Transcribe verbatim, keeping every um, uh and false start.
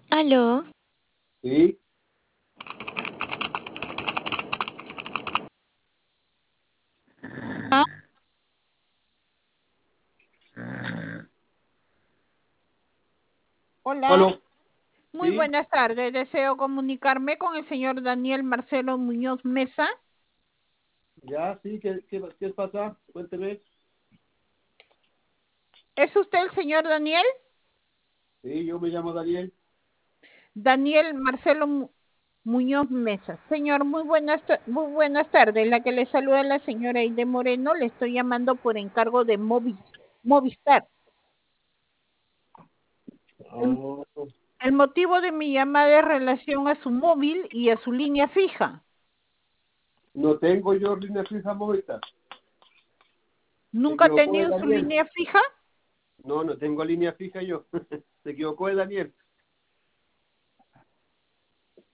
Aló. Sí, Ah, Hola, aló, muy sí, buenas tardes. Deseo comunicarme con el señor Daniel Marcelo Muñoz Mesa. ya, sí, ¿qué, qué, qué pasa? Cuénteme. ¿Es usted el señor Daniel? Sí, yo me llamo Daniel. Daniel Marcelo Mu- Muñoz Mesa. Señor, muy buenas, ta- muy buenas tardes. La que le saluda es la señora Aide Moreno. Le estoy llamando por encargo de Movis, Movistar. El, Ah, el motivo de mi llamada es relación a su móvil y a su línea fija. no tengo yo línea fija ahorita. Se ¿Nunca ha equivocó de tenido su Daniel. línea fija? No, no tengo línea fija yo. Se equivocó de Daniel.